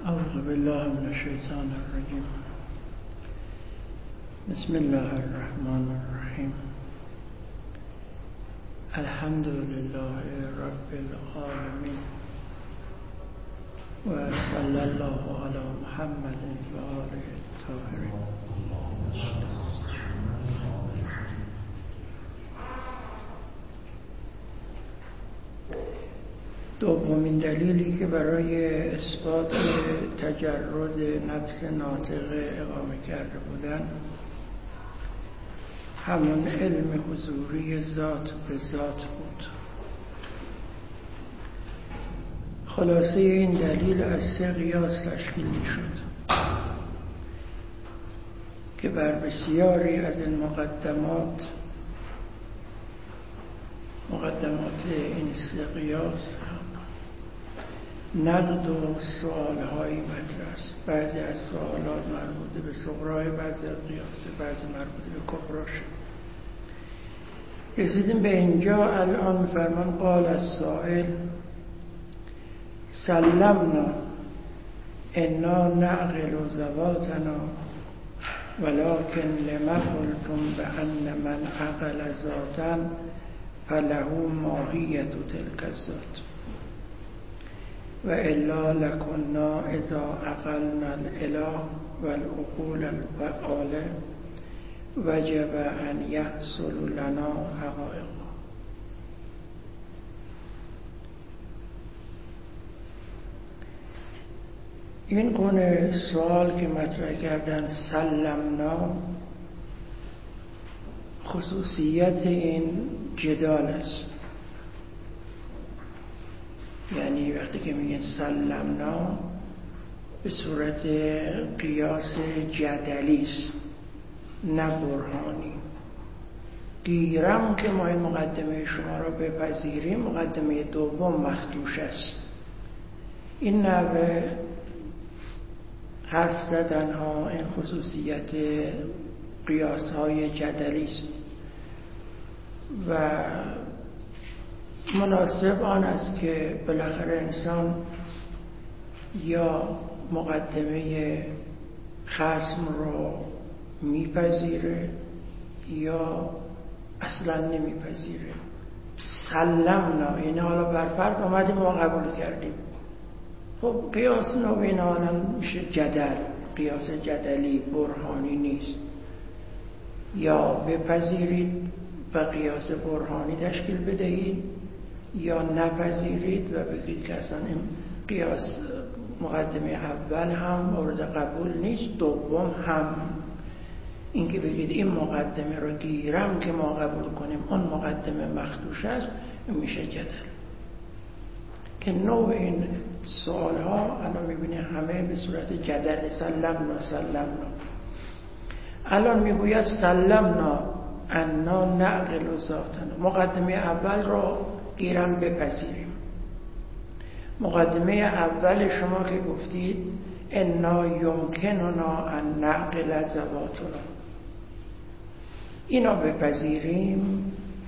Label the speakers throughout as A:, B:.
A: اعوذ بالله من الشیطان الرجیم. بسم الله الرحمن الرحیم. الحمد لله رب العالمین و صلی الله علی محمد و آله الطاهرین. دومین دلیلی که برای اثبات تجرد نفس ناطقه اقامه کرده بودند همون علم حضوری ذات به ذات بود. خلاصه این دلیل از 3 قیاس تشکیل می شد که بر بسیاری از این مقدمات این 3 قیاس نقد و سوالهایی مطرح است. بعضی از سوالات مربوط به صغرای، بعضی از قیاس، بعضی مربوط به کبراش. رسیدیم به اینجا. الان می‌فرمان قال السائل سلمنا انا نعقل ذواتنا ولكن لما قلتم بأن من عقل ذاتا فله ماهیت تلك الذات و الا لكنا اذا عقلنا الاله والعقول الفعاله وجب ان يحصل لنا حقائق. این گونه سوال که مطرح کردن سلمنا خصوصیت این جدال است. یعنی وقتی که میگن سلمنا به صورت قیاس جدلی است نه برهانی. گیرم که ما این مقدمه شما را بپذیریم، مقدمه دوم مخدوش است. این نوع حرف زدن ها این خصوصیت قیاس های جدلی است و مناسب آن است که بالاخره انسان یا مقدمه خصم رو میپذیره یا اصلا نمیپذیره. سلمنا یعنی حالا برفرض آمدیم ما قبول کردیم. خب قیاس نوین حالا میشه جدل، قیاس جدلی برهانی نیست. یا بپذیرید و قیاس برهانی تشکیل بدهید یا نپذیرید و بگید که اصلا این قیاس مقدمه اول هم مورد قبول نیست، دوم هم. این که بگید این مقدمه رو گیرم که ما قبول کنیم اون مقدمه مخدوش است، میشه جدل. که نوع این سوال ها الان میبینی همه به صورت جدل. سلمنا الان میگوید سلمنا انا نعقل ذاتنا. مقدمه اول رو گیرم بپذیریم. مقدمه اول شما که گفتید انا یمکننا ان نعقل ذواتنا، اینا بپذیریم.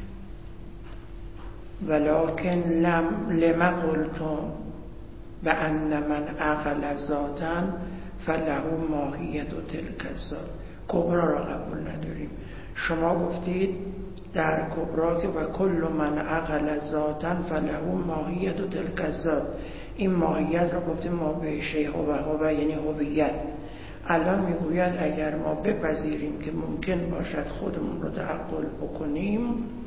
A: ولکن لما قلتم بأن من عقل ذاتا فله ماهیت تلک الذات. کبرا را قبول نداریم. شما گفتید در کبرا که و کل من عقل ذاتا فله ماهیت تلک الذات. این ماهیت را گفتیم ما به شیء هو یعنی هویت. الان میگوید اگر ما بپذیریم که ممکن باشد خودمون رو تعقل بکنیم،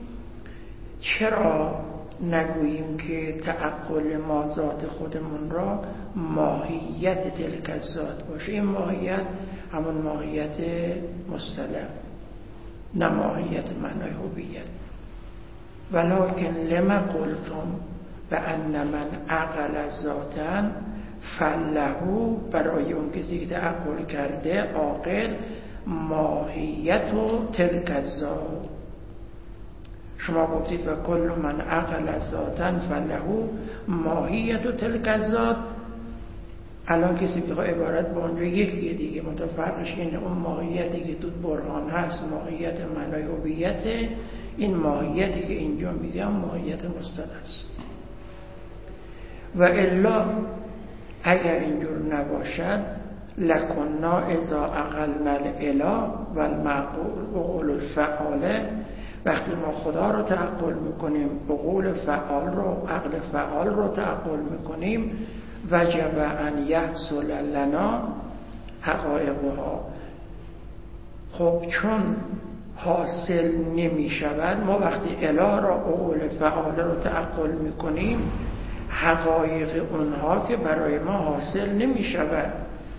A: چرا نگوییم که تعقل ما ذات خودمون را ماهیت تلک الذات باشه؟ این ماهیت همون ماهیت مصطلح، نه ماهیت معنای هویت. ولکن لما قلتم بأن من عقل ذاتا فله، برای اون کسی که تعقل کرده عاقل، ماهیت تلک الذات. شما گفتید و کل من عقل ذاتا فله ماهیت تلک الذات. الان کسی بخواه عبارت با اونجا یکیه دیگه، متفرقش اینه. اون ماهیتی که تو برهان هست ماهیت معنای هویت، این ماهیتی که اینجا میگم ماهیت مصطلح است. و الا اگر اینجور نباشد لکنا اذا عقلنا الاله و المعقول الفعاله، وقتی ما خدا رو تعقل میکنیم، عقول فعال رو، عقل فعال رو تعقل میکنیم، وجب ان یحصل لنا حقایقها. خب چون حاصل نمی شود، ما وقتی اله را، عقول فعال رو تعقل میکنیم، حقایق اونها که برای ما حاصل نمی شود.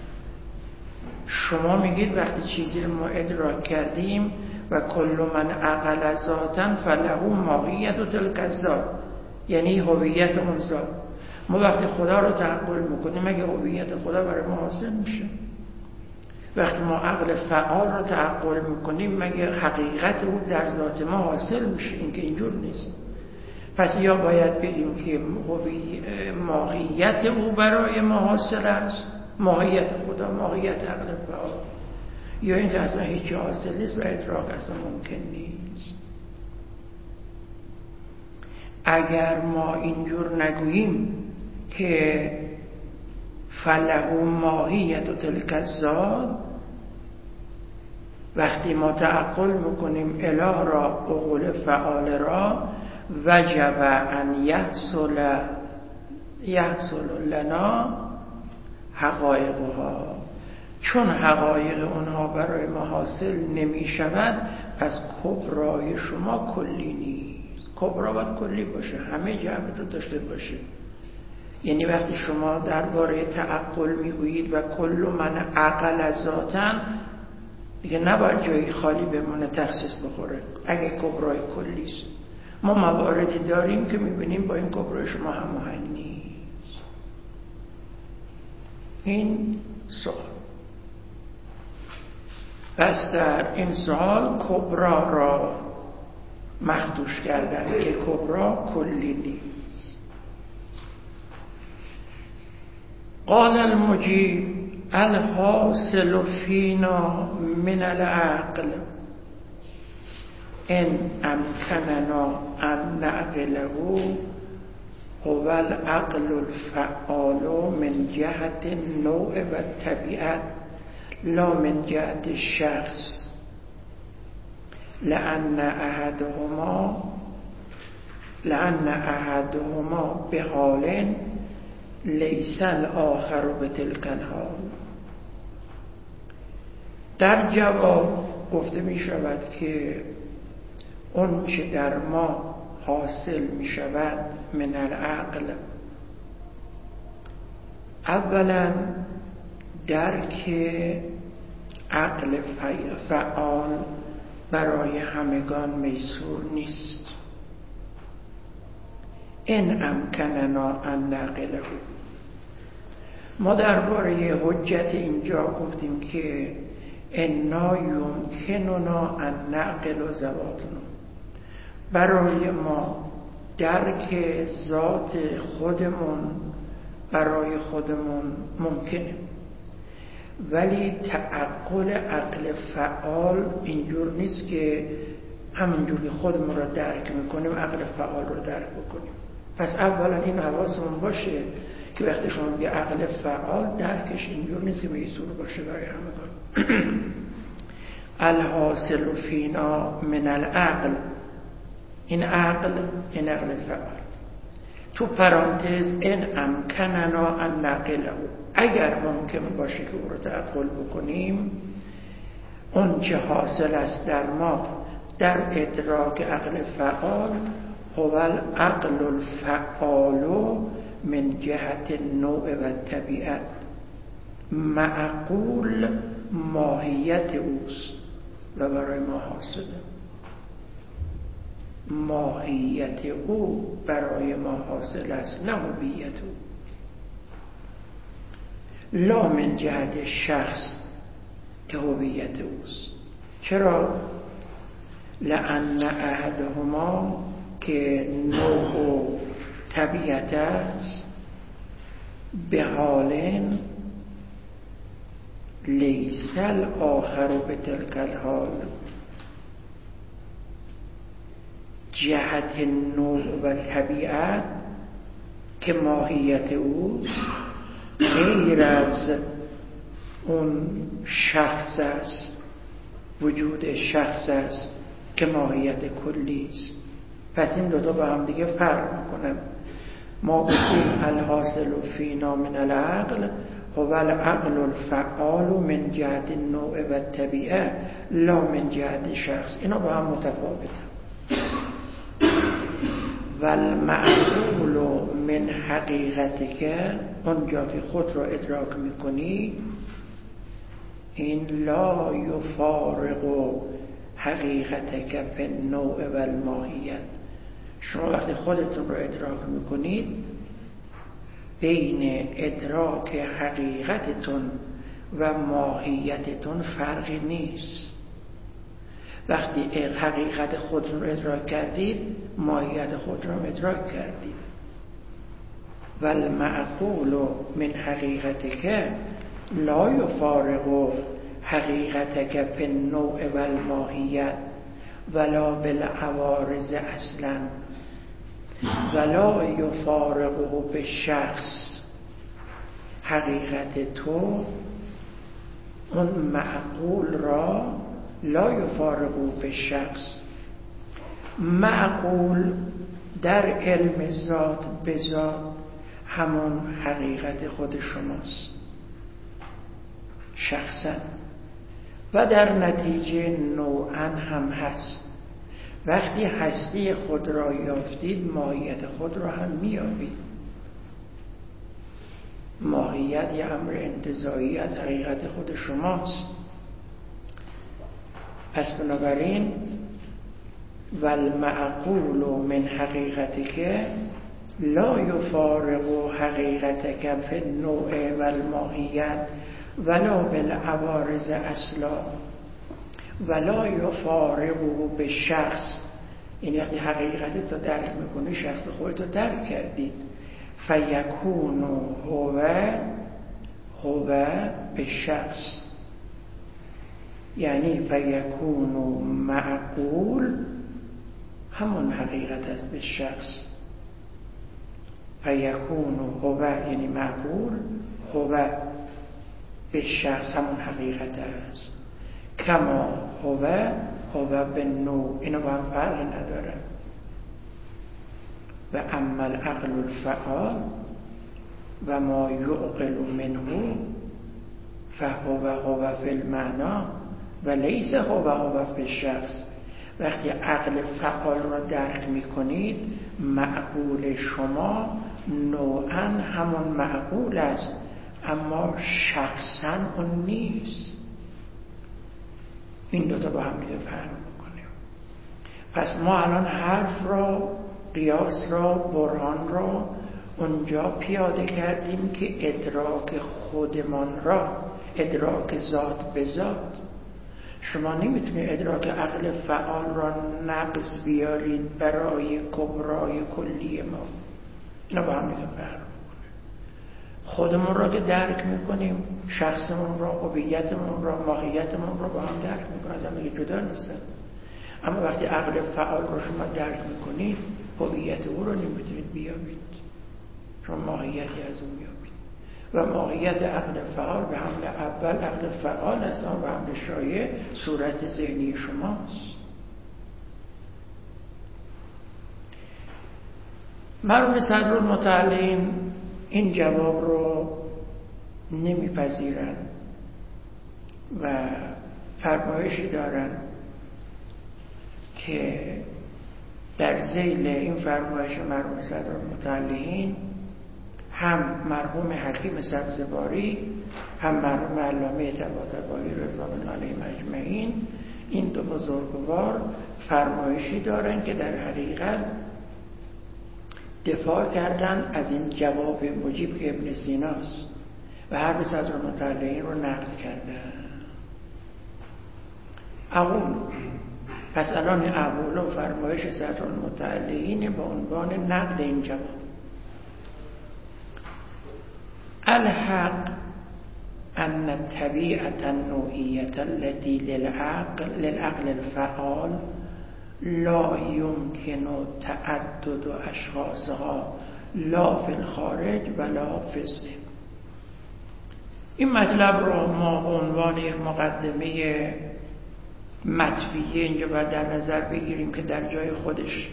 A: شما میگید وقتی چیزی رو ما ادراک کردیم و کل من عقل ذاتا فله ماهیت و تلک الذات، یعنی هویت اون ذات. ما وقتی خدا رو تعقل میکنیم، مگه هویت خدا برای ما حاصل میشه؟ وقتی ما عقل فعال رو تعقل میکنیم، مگه حقیقت او در ذات ما حاصل میشه؟ این که اینجور نیست. پس یا باید بگیم که ماهیت او برای ما حاصل است، ماهیت خدا، ماهیت عقل فعال، یا این که اصلا هیچی حاصل نیست و ادراک اصلا ممکن نیست. اگر ما اینجور نگوییم که فله ماهیت و تلک الذات، وقتی ما تعقل میکنیم اله را، عقول فعال را، وجب ان یحصل لنا حقایقها، چون حقایق اونها برای ما حاصل نمی شود، پس کبرای شما کلی نیست. کبرا باید کلی باشه، همه جهت رو داشته باشه. یعنی وقتی شما درباره تعقل میگویید و کل من عقل ذاتا، دیگه نباید جایی خالی بمونه، تخصیص بخوره اگه کبرای کلی است. ما مواردی داریم که میبینیم با این کبرای شما هماهنگ نیست. این سوال. پس در این سوال کبرا را مخدوش کردن که کبرا کلی نیست. قال المجیب الحاصل فینا من العقل ان امکننا ان نعقله هو العقل الفعال من جهت النوع و الطبیعت لا من جهت الشخص، لأن أحدهما بحال لیس الآخر بتلک الحال. در جواب گفته می شود که اون چه در ما حاصل می شود من العقل، اولا درک عقل فعال برای همگان میسور نیست. ان امکننا ان نعقله، ما درباره حجت اینجا گفتیم که انا یمکننا ان نعقل ذواتنا، برای ما درک ذات خودمون برای خودمون ممکنه، ولی تعقل عقل فعال اینجور نیست که همونجوری خودمون رو درک میکنیم عقل فعال رو درک بکنیم. پس اولا این حواسمون باشه که وقتی شما میگه عقل فعال، درکش اینجور نیست که میسور باشه برای همگان. الحاصل فینا من العقل، این عقل فعال. تو پرانتز ان امکننا ان نعقله، اگر ممکن باشه که او رو تعقل بکنیم، اون چه حاصل است در ما در ادراک عقل فعال، هو العقل الفعال من جهت النوع و طبیعت، معقول ماهیت اوست و برای ما حاصله. ماهیت او برای ما حاصل است، نه هویت او. لا من جهت شخص که هویت اوست. چرا؟ لأن احدهما که نوع و طبیعت است، به حال لیس الاخر بتلک الحال، جهت نوع و طبیعت که ماهیت اوست، غیر از اون شخص است، وجود شخص است که ماهیت کلی است. پس این دوتا با هم دیگه فرق میکنن. ما گفتیم الحاصل فینا من العقل هو العقل الفعال من جهت النوع و الطبیعه لا من جهت شخص. اینا با هم متفاوتن. والمعقول من حقیقتک، اونجا که خود را ادراک میکنی، این لا یفارق حقیقتک فی النوع و الماهیت. شما وقتی خودتون رو ادراک میکنید، بین ادراک حقیقتتون و ماهیتتون فرقی نیست. وقتی حقیقت خود رو ادراک کردید، ماهیت خود رو ادراک کردید. والمعقول من حقیقتک لا یفارق حقیقتک فی النوع و الماهیت ولا بالعوارض اصلا ولا یفارقه به شخص. حقیقت تو اون معقول را لا یفارقه به شخص. معقول در علم ذات به ذات همون حقیقت خود شماست شخصا، و در نتیجه نوعا هم هست. وقتی هستی خود را یافتید، ماهیت خود را هم میابید. ماهیت یه امر انتزاعی از حقیقت خود شماست. پس بنابراین والمعقول من حقیقتک لا یفارق حقیقتک فی النوع و الماهیت ولا بالعوارض اصلا ولا یفارقه به شخص. این وقتی حقیقت تو درک میکنی، شخص خودتو درک کردید. فیکون هو به شخص، یعنی فیکون معقول همون حقیقت است به شخص. فیکون هو یعنی معقول، هو به شخص همون حقیقت است. کما هو به نوع، اینا با هم فرق نداره. و اما العقل الفعال و ما یعقل منه فهو فی المعنی و لیس هو فی الشخص. وقتی عقل فعال را درک میکنید، معقول شما نوعا همون معقول است، اما شخصا اون نیست. این دوتا با هم دیگه فرق میکنه. پس ما الان حرف را، قیاس را، برهان را اونجا پیاده کردیم که ادراک خودمان را، ادراک ذات به ذات. شما نمیتونید ادراک عقل فعال را نقض بیارید برای کبرای کلی ما. اینا با هم دیگه فرق. خودمون را که درک میکنیم، شخصمون را، هویتمون را، ماهیتمون را با هم درک میکنیم، از هم دیگه جدا نیستن. اما وقتی عقل فعال را شما درک میکنید، هویت او را نمیتونید بیابید، شما ماهیتی از اون میابید. و ماهیت عقل فعال به حمل اول عقل فعال است، اما به حمل شایع صورت ذهنی شماست. مرحوم صدرالمتعلین این جواب رو نمیپذیرن و فرمایشی دارن که در ذیل این فرمایش مرحوم صدرالمتعلین هم مرحوم حکیم سبزواری، هم مرحوم علامه طباطبایی رضوان الله علیهم اجمعین، این دو بزرگوار فرمایشی دارن که در حقیقت دفاع کردن از این جواب مجیب که ابن سیناست و حرف صدرالمتعلین رو نقد کردن. اقول، پس الان اقول و فرمایش صدرالمتعلین با عنوان نقد این جواب. الحق ان طبیعت النوعیت التي للعقل الفعال لا يمكن تعدد اشخاصها لا في الخارج ولا في الذهن. این مطلب رو ما به عنوان یک مقدمه مطبیعی اینجا باید در نظر بگیریم که در جای خودش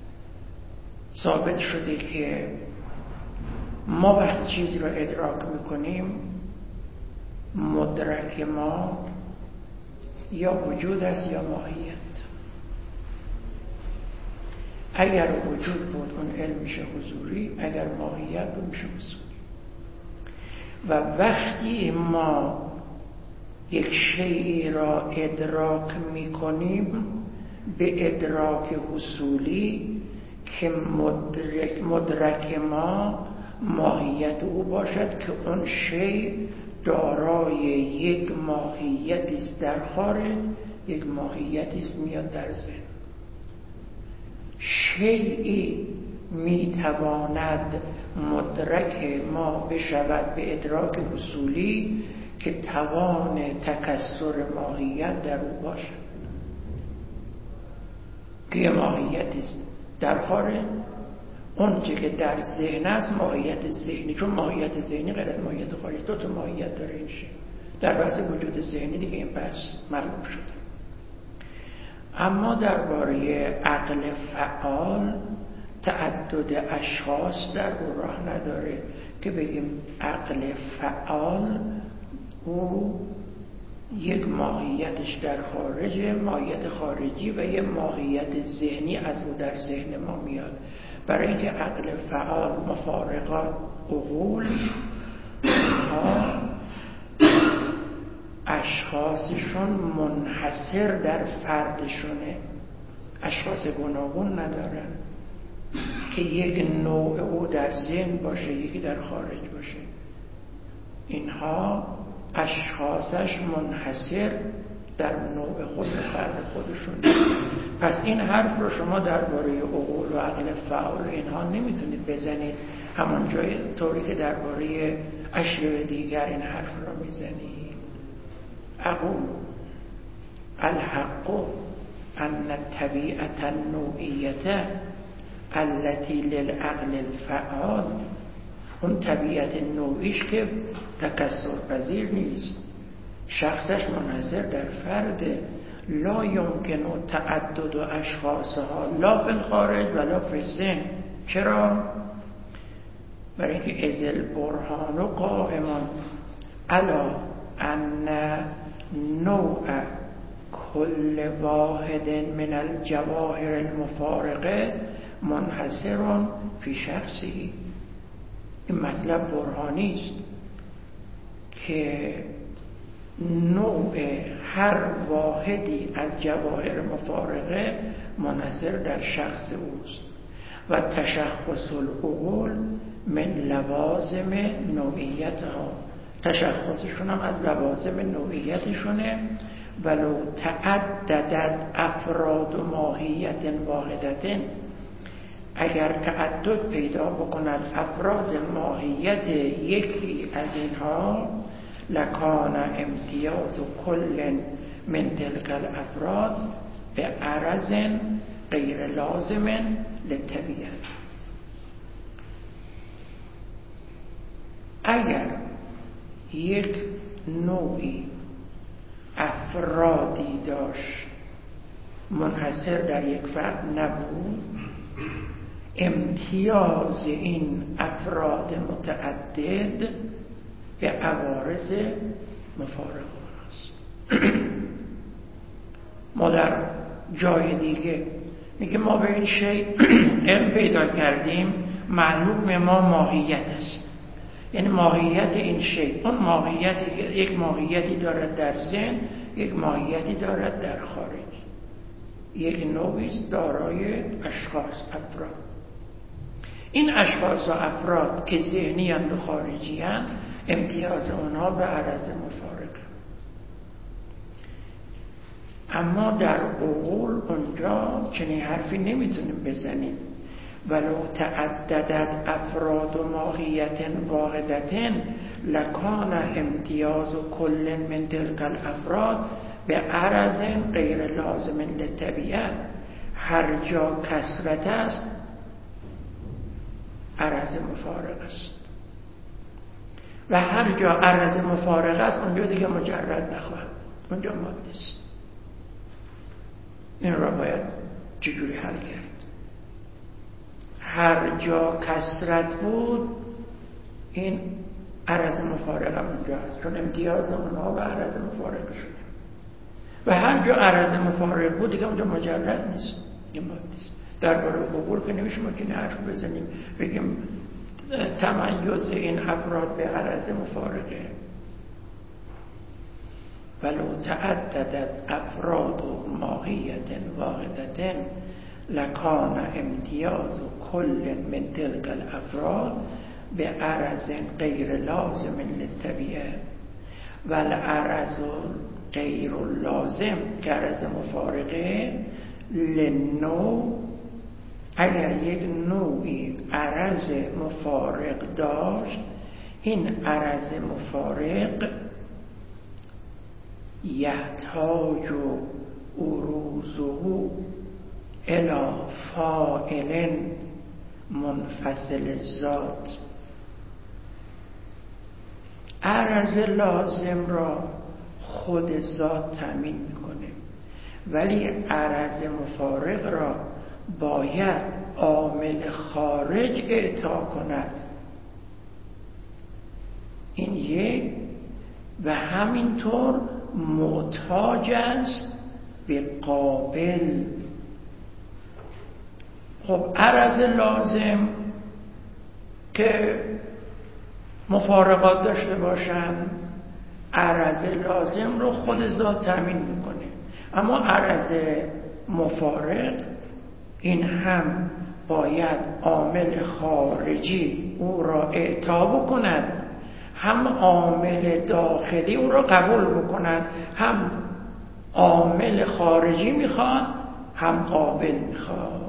A: ثابت شده که ما وقتی چیزی رو ادراک میکنیم مدرک ما یا وجود است یا ماهیت. اگر وجود بود اون علم میشه حضوری، اگر ماهیت بود میشه حضوری. و وقتی ما یک شیئی را ادراک میکنیم به ادراک حصولی که مدرک ما ماهیت او باشد که اون شیء دارای یک ماهیتی است در خارج، یک ماهیتی است میاد در ذهن. شیئی میتواند مدرک ما بشود به ادراک حصولی که توان تکثر ماهیت در او باشد، که ماهیتی است در خارج. اون چه که در ذهن است ماهیت ذهنی، چون ماهیت ذهنی غیر از ماهیت خارج، دو تا ماهیت داره این شی. در بحث وجود ذهنی دیگه این بحث معلوم شده. اما درباره عقل فعال تعدد اشخاص در او راه نداره که بگیم عقل فعال او یک ماهیتش در خارجه، ماهیت خارجی، و یک ماهیت ذهنی از او در ذهن ما میاد. برای اینکه عقل فعال مفارقات عقول ها اشخاصشون منحصر در فردشونه، اشخاص گوناگون ندارن که یک نوع او در ذهن باشه یکی در خارج باشه. اینها اشخاصش منحصر در نوع خود فرد خودشون. پس این حرف رو شما درباره عقول و عقل فعال اینها نمیتونید بزنید همان جای طوری که درباره اشیاء دیگر این حرف رو میزنید. اقول الحق ان الطبیعة النوعیة التي للعقل الفعال، اون طبیعت نوعیش که تکثر پذیر نیست، شخصش منحصر در فرد، لا یمکن تعدد اشخاصها لا فی الخارج ولا فی الذهن. چرا؟ برای اینکه اذ البرهان قائم علی ان نوع کل واحد من الجواهر المفارقه منحصر فی شخصی. این مطلب برهانی است که نوع هر واحدی از جواهر مفارقه منحصر در شخص اوست و تشخص العقول من لوازم نوعیتها، تشخصشون هم از لوازم نوعیتشونه. ولو تعددت افراد ماهیت واحدتن، اگر تعدد پیدا بکنند افراد ماهیت یکی از اینها، لکان امتیاز کل من تلک الافراد به عرض غیر لازم للطبیعه. اگر یک نوعی افرادی داشت منحصر در یک فرد نبود، امتیاز این افراد متعدد به عوارض مفارقه است. ما در جای دیگه میگه ما به این شیء علم پیدا کردیم، معلوم ما ماهیت است. یعنی ماهیت این شیء، اون ماهیتی که یک ماهیتی دارد در ذهن، یک ماهیتی دارد در خارج، یک نوعی دارای اشخاص افراد. این اشخاص و افراد که ذهنی اند و خارجی اند، امتیاز اونها به عرض مفارق. اما در عقول اونجا چنین حرفی نمیتونیم بزنیم. ولو تعددت افراد ماهیت واحدة لکان امتیاز کل من تلک الافراد به عرض غیر لازم للطبیعه. هر جا کثرت است عرض مفارق است. و هر جا عرض مفارقه است اونجا دیگه مجرد نخواهد، اونجا ماده است. این را باید چجوری حل کرد؟ هر جا کسرت بود این عرض مفارقه اونجا هست، چون امتیاز اونها به عرض مفارقه شده. و هر جا عرض مفارق بود دیگه اونجا مجرد نیست، این ماده است. درباره قبول که نمیشه ما که حرف بزنیم بگیم تمایز این افراد به عرض مفارقه. ولو تعددت افراد و ماهیت واحدة لکان امتیاز کل من تلك الافراد به عرض غیر لازم للطبیعه و العرض غیر لازم که عرض مفارقه لنوع. اگر یک نوعی عرض مفارق داشت، این عرض مفارق یحتاج عروضه الی فاعل منفصل الذات. عرض لازم را خود ذات تامین میکنه، ولی عرض مفارق را باید عامل خارج اعطا کند. این یک. و همینطور محتاج است به قابل. خب عرض لازم که مفارقات داشته باشن، عرض لازم رو خود ذات تامین میکنه، اما عرض مفارق این هم باید عامل خارجی او را اعطا بکند، هم عامل داخلی او را قبول بکنند. هم عامل خارجی میخواد، هم قابل میخواد.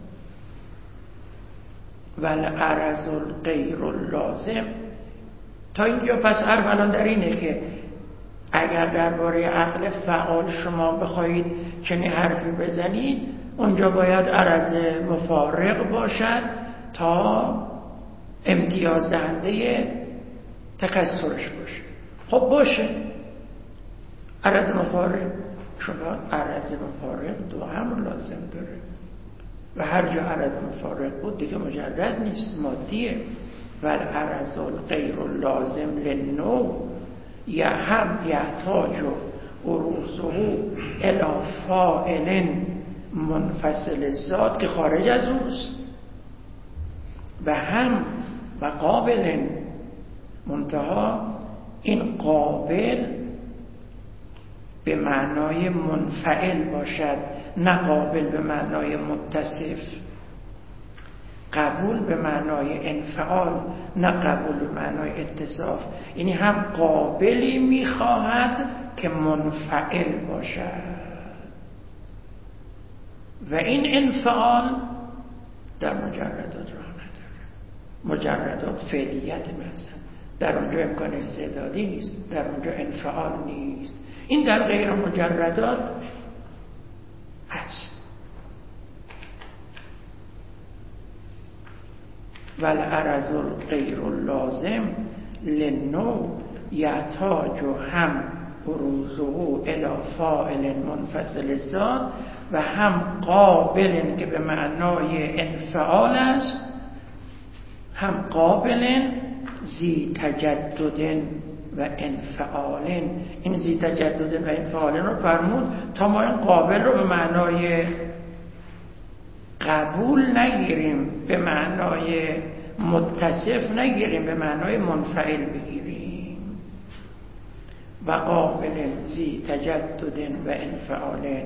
A: والعرض غیر لازم. تا اینجا پس حرف الان در اینه که اگر درباره عقل فعال شما بخواهید چنین حرفی بزنید، اونجا باید عرض مفارق باشد تا امتیاز دهنده تکثرش باشه. خب باشه، عرض مفارق. شما عرض مفارق دو امر لازم داره و هر جا عرض مفارق بود دیگه مجرد نیست، مادیه. والعرض غیر لازم للنوع یا هم یحتاج عروضه الی فاعل منفصل الذات که خارج از اوست، و هم و قابل. منتها این قابل به معنای منفعل باشد، نه قابل به معنای متصف. قبول به معنای انفعال، نه قبول به معنای اتصاف. یعنی هم قابلی میخواهد که منفعل باشد و این انفعال در مجردات راه نداره. مجردات فعلیت مثلا در اونجا امکان استعدادی نیست، در اونجا انفعال نیست. این در غیر مجردات هست. والعرض غیر لازم للنوع یحتاج هم عروضه الی فاعل منفصل الذات و هم قابل که به معنای انفعال است، هم قابل ذی تجدد و انفعال. این ذی تجدد و انفعال رو فرمود تا ما این قابل رو به معنای قبول نگیریم، به معنای متصف نگیریم، به معنای منفعل بگیریم. و قابل ذی تجدد و انفعال.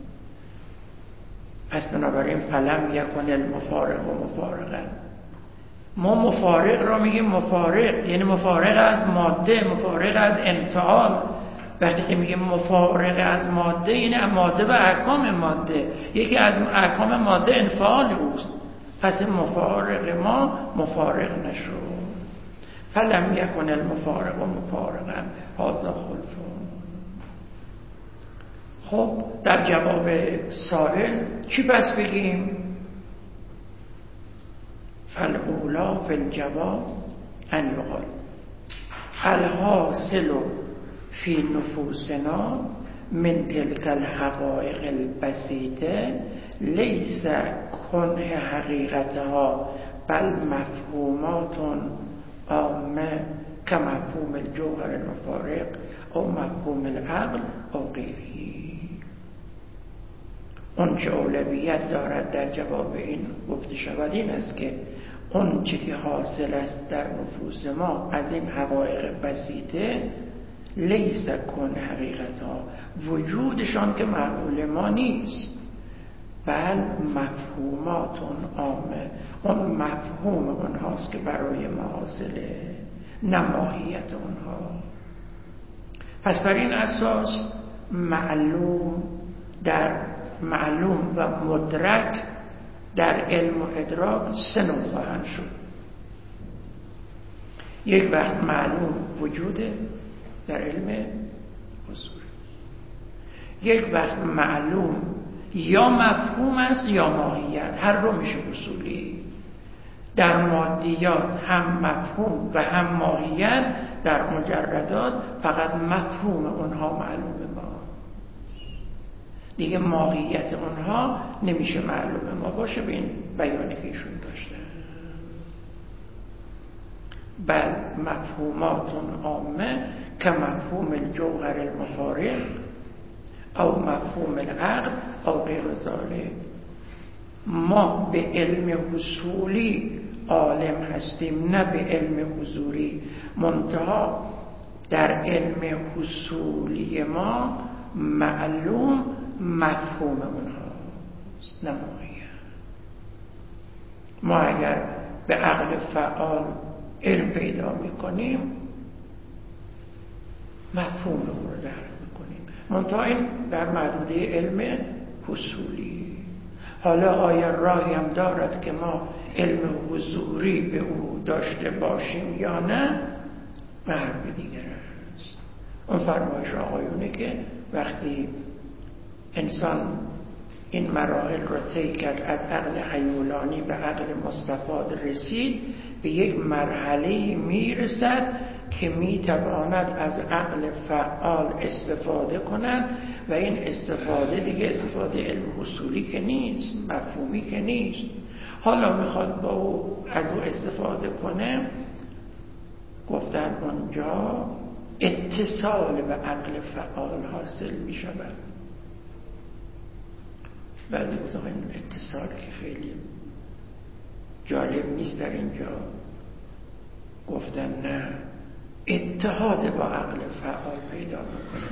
A: پس بنابراین فلم یکن المفارق و مفارقا. ما مفارق را میگیم مفارق، یعنی مفارق از ماده، مفارق از انفعال. وقتی که میگیم مفارق از ماده، یعنی ماده و احکام ماده. یکی از احکام ماده انفعال اوست، پس مفارق ما مفارق نشد. فلم یکن المفارق و مفارقا هذا خلف. خب در جواب سائل چی پس بگیم؟ فالاولی فی الجواب ان یقال. الحاصل فی نفوسنا من تلك الحقائق البسيطه لیس کنه حقیقتها بل مفهومات عامه کمفهوم الجوهر المفارق او مفهوم العقل او غیره. اون چه اولویت دارد در جواب این گفته شود این است که اون چه که حاصل است در نفوس ما از این حقایق بسیطه لیس کن حقیقتها، وجودشان که معقول ما نیست، بل مفهوماتون عامه، اون مفهوم اونهاست که برای ما حاصله، نه ماهیت اونها. پس بر این اساس معلوم و مدرک در علم و ادراک سه نوع خواهند شد. یک وقت معلوم وجوده در علم اصول، یک وقت معلوم یا مفهوم است یا ماهیت، هر دو میشه اصولی. در مادیات هم مفهوم و هم ماهیت، در مجردات فقط مفهوم اونها معلوم ما، دیگه ماهیت اونها نمیشه معلوم ما باشه به این بیانی که ایشون داشته. بل مفهومات عامه که مفهوم الجوهر المفارق او مفهوم العقل او غیر ذلك. ما به علم حصولی عالم هستیم، نه به علم حضوری. منتها در علم حصولی ما معلوم مفهوم اونهاست، نه ماهیت. ما اگر به عقل فعال علم پیدا میکنیم مفهوم اون رو درک میکنیم، منتها این در محدوده علم حصولی. حالا آیا راهی هم دارد که ما علم حضوری به او داشته باشیم یا نه؟ به حرف دیگر است. اون فرمایش آقایونه که وقتی انسان این مراحل را طی کرد، از عقل حیولانی به عقل مستفاد رسید، به یک مرحله میرسد که میتواند از عقل فعال استفاده کند و این استفاده دیگه استفاده علم حصولی که نیست، مفهومی که نیست. حالا میخواد با او از او استفاده کنه، گفتن اونجا اتصال به عقل فعال حاصل میشود. بعد گفتم این اتصال که خیلی جالب نیست در اینجا. گفتن نه، اتحاد با عقل فعال پیدا میکنه.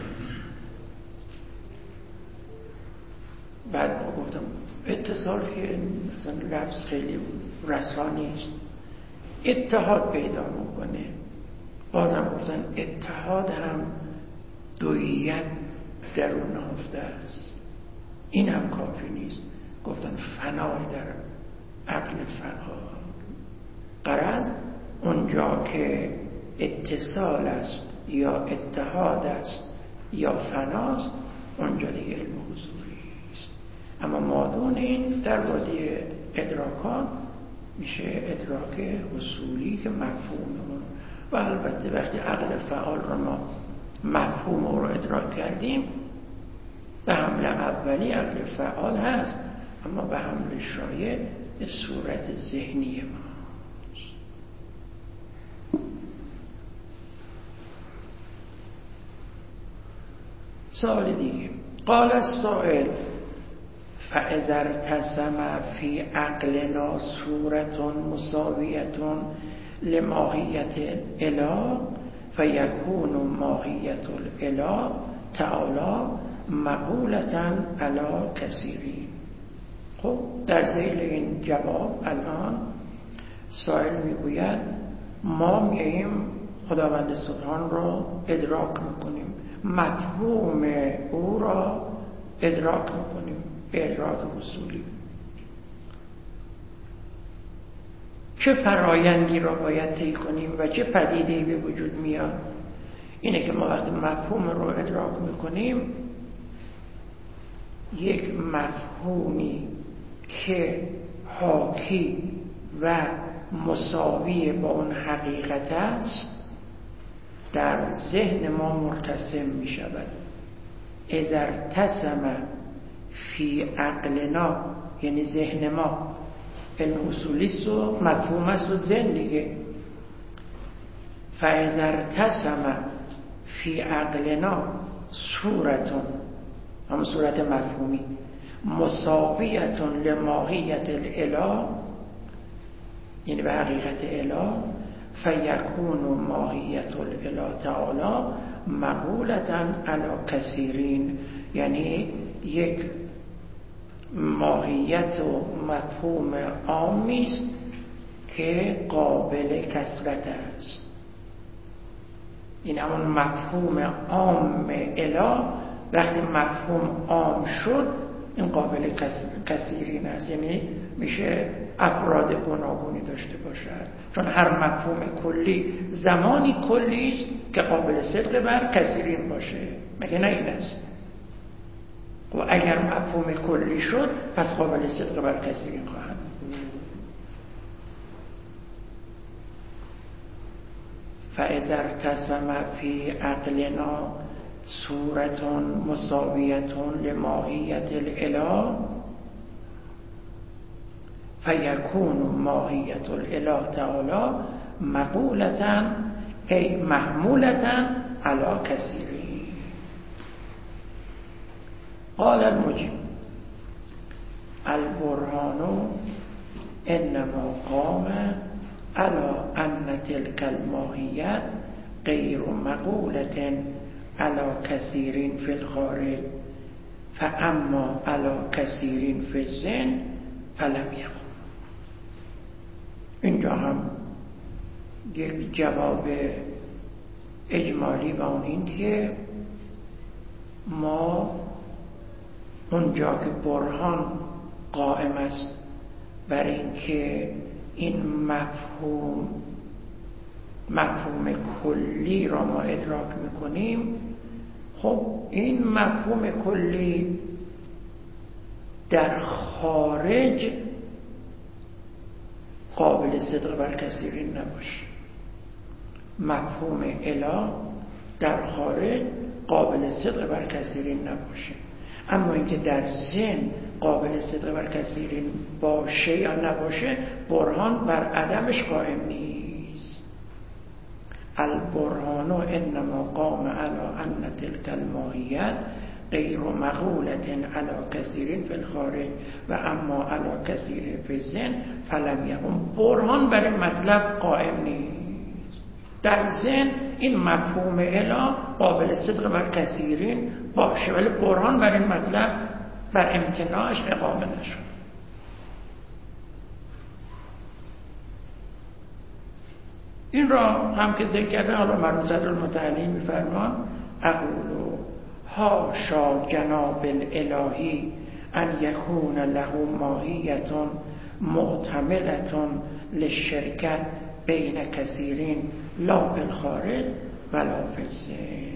A: بعد ما گفتم اتصال که مثلا لفظ خیلی رسانی است، اتحاد پیدا میکنه. بازم گفتن اتحاد هم دوییت در اون نهفته است، این هم کافی نیست. گفتن فنای در عقل فعال. غرض اونجا که اتصال است یا اتحاد است یا فناست، اونجا دیگه علم حضوری است. اما مادون این در وادی ادراکات میشه ادراک حصولی که مفهوم اون. و البته وقتی عقل فعال رو ما مفهوم رو ادراک کردیم، به حمل اولی عقل فعال هست، اما به حمل شایع به صورت ذهنی ما. سوال دیگه. قال السائل فاذا ارتسم فی عقلنا صورت مساویت لماهیت الاله فیکون ماهیت الاله تعالی مقولتا علی کثیرین. خب در ذیل این جواب الان سائل میگوید ما میاییم خداوند سبحان را ادراک میکنیم، مفهوم او را ادراک میکنیم به ادراک حصولی. چه فرایندی را باید طی کنیم و چه پدیده‌ای به وجود میاد؟ اینه که ما وقتی مفهوم رو ادراک میکنیم، یک مفهومی که حاکی و مساوی با اون حقیقت است در ذهن ما مرتسم می شود. اذا ارتسم فی عقلنا، یعنی ذهن ما، علم اصولیست و مفهوم است و ذهن دیگه. فاذا ارتسم فی عقلنا صورتون، هم صورت مفهومی، مساویتون لماهیت الاله، یعنی به حقیقت اله، فیکون ماهیت الاله تعالی مقولتا علی کثیرین، یعنی یک ماهیت و مفهوم عامی است که قابل کثرت است. این همون مفهوم عام اله، وقتی مفهوم عام شد این قابل کثیرین است، یعنی میشه افراد گوناگونی داشته باشد، چون هر مفهوم کلی زمانی کلی است که قابل صدق بر کثیرین باشه، مگه نه این است؟ و اگر مفهوم کلی شد پس قابل صدق بر کثیرین خواهد. فاذا ارتسم فی عقلنا صورتون مساویتون لماهیت الاله فیکون ماهیت الاله تعالی مقولتا ای محمولتا علی کثیرین. قال المجیب البرهان انما قام على ان تلك الماهیت غیر مقولة على کثیرین فی الخارج فاما على کثیرین فی الذهن فلم یقم. اینجا هم یک جواب اجمالی با اون این که ما اونجا که برهان قائم است بر این که این مفهوم کلی را ما ادراک میکنیم، خب این مفهوم کلی در خارج قابل صدق بر کثیرین نباشه. مفهوم اله در خارج قابل صدق بر کثیرین نباشه، اما اینکه در ذهن قابل صدق بر کثیرین باشه یا نباشه برهان بر عدمش قائم نیست. البرهان انما قام علی ان تلک الماهیت غیر مقولة علی کثیرین فی الخارج و اما علی کثیرین فی الذهن فلم یقم. برهان بر این مطلب قائم نیست. در ذهن این مفهوم اله قابل صدق بر کثیرین باشه، ولی برهان بر این مطلب بر امتناعش اقامه نشد. این را هم که ذکر کرده، حالا مرحوم صدرالمتعلی میفرمان اقول حاشا جناب الالهی ان یکون له ماهیت محتملة للشرکت بین کثیرین لا فی الخارج ولا فی الذهن.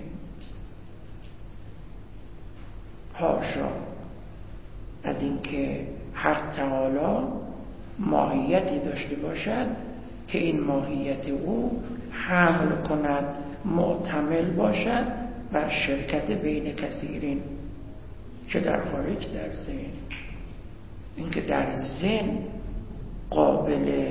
A: حاشا از اینکه حق تعالی ماهیتی داشته باشد که این ماهیت او حمل کند، محتمل باشد بر شرکت بین کثیرین، چه در خارج در ذهن. اینکه در ذهن قابل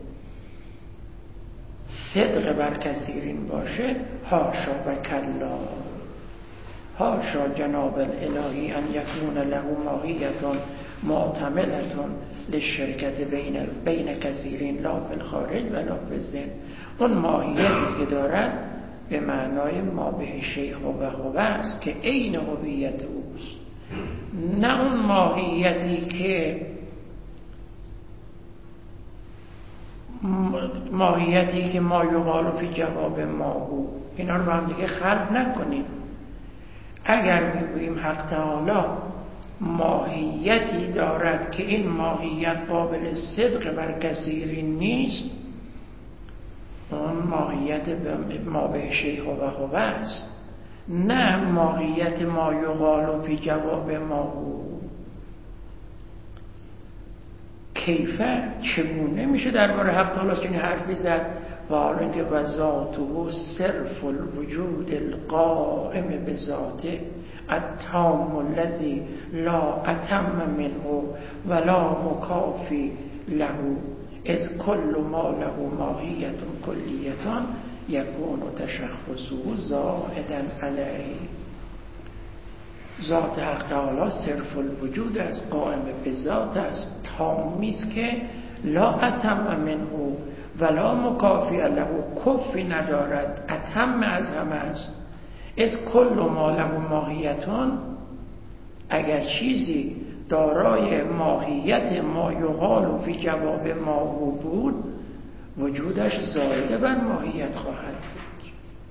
A: صدق بر کثیرین باشه، حاشا و کلا. حاشا جناب الالهی ان یکون له ماهیت معتملة للشرکت بین کثیرین لا فی الخارج و لا فی الذهن. اون ماهیتی که دارد به معنای ما به شیخ و هو است که عین هویت اوست، نه اون ماهیتی که ما یقال فی جواب ما او. اینا رو با هم دیگه خلط نکنیم. اگر میگوییم حق تعالی ماهیتی دارد که این ماهیت قابل صدق بر کثیرین نیست، اون ماهیت ما به شیخ و هو است، نه ماهیت ما یقال فی جواب ما او. کیفه چگونه میشه درباره حق تعالی چنین حرفی زد و آنکه و ذاته صرف الوجود القائم بذاته التام الذي لا اتم منه ولا مکافی له اذ کل ما له ماهیت کلیت یکون تشخصه زائدا علیه. ذات حق تعالی صرف الوجود است، قائم به ذات است، تامی است که لا اتم منه ولا مکافی له، کفی ندارد، اتم از همه است. از کل ما له ماهیتون، اگر چیزی دارای ماهیت ما یقال فی جواب ما بود، وجودش زائده بر ماهیت خواهد بود.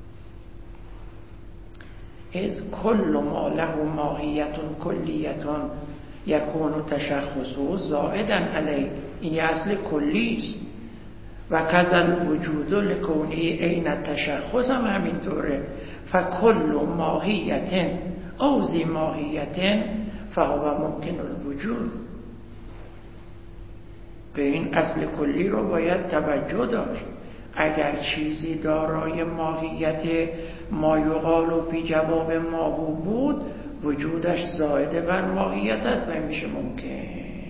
A: از کل ما له ماهیت کلیتون یکون تشخصه زائدا علیه، این اصل کلی است. و کذل وجود لکونه عین تشخص هم همینطوره. فکل ماهیت او ذی ماهیت فهو ممکن الوجود. به این اصل کلی رو باید توجه داشت. اگر چیزی دارای ماهیت ما یقال و فی جواب ما بود، وجودش زائده بر ماهیت است و میشه ممکن.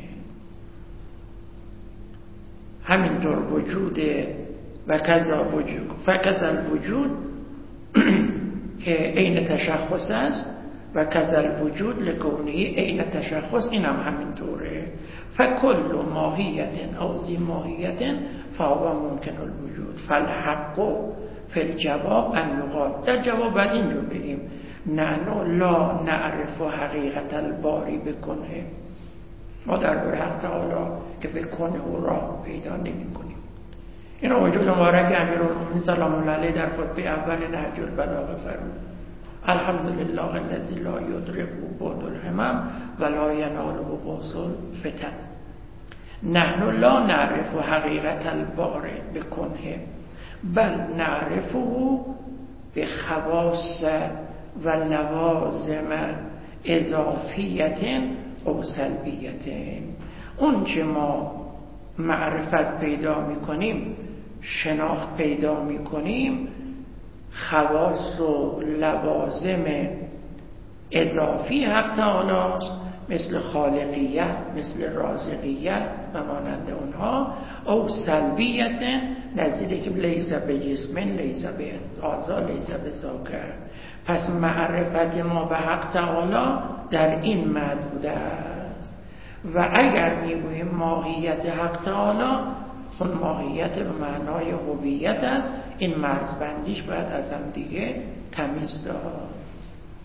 A: همینطور وجود و کذا وجود فکذا الوجود که عین تشخص است و کذا الوجود لکونه عین تشخص، این هم همینطوره. فکل ماهیت او ذی ماهیت فهو ممکن الوجود. فالحق فی الجواب ان یقال، در جواب بعد اینجور بگیم نحن لا نعرف حقیقت الباری بکنه، ما درباره حق تعالی که بکنه او را پیدا نمی کنیم. این وجود مبارک امیرالمومنین سلام الله علیه در خطبه اول نهج البلاغه فرمود الحمدلله الذی لا یدرک بعد الهمم ولا یناله قوس الفتن. نحن لا نعرف حقیقت الباری بکنه بل نعرفه بخواص و لوازم اضافیت او سلبیت. اون چه ما معرفت پیدا میکنیم، شناخت پیدا میکنیم، خواص و لوازم اضافی حق تعالی است، مثل خالقیت، مثل رازقیت و مانند اونها، او سلبیت نظیره که لیس به جسم، لیس به اعضا، لیس به ذاکر. پس معرفت ما به حق تعالی در این محدود است. و اگر میگوییم ماهیت حق تعالی، اون ماهیت به معنای هویت است. این مرزبندیش باید از هم دیگه تمیز داد.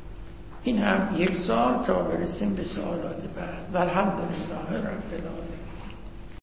A: این هم یک سال تا برسیم به سوالات بعد. والحمدلله رب العالمین.